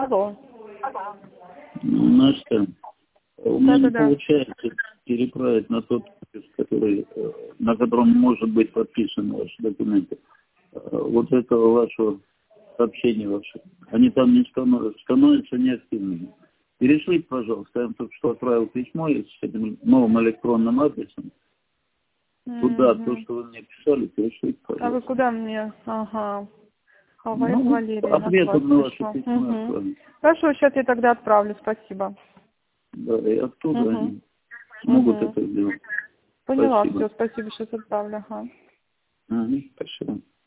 Алло. Настя, у меня не Да. получается переправить на тот адрес, на котором может быть подписаны ваши документы. Вот этого вашего сообщения ваши. Они там не становятся неактивными. Перешлите, пожалуйста, я вам только что отправил письмо с этим новым электронным адресом. Туда, то, что вы мне писали, перешлите, пожалуйста. А вы куда мне? Ага. Валерия, ответом на ваше письмо отправить. Хорошо, сейчас я тогда отправлю, спасибо. Да, и оттуда они смогут это сделать. Поняла, Спасибо. все, спасибо, сейчас отправлю. Ага. Спасибо.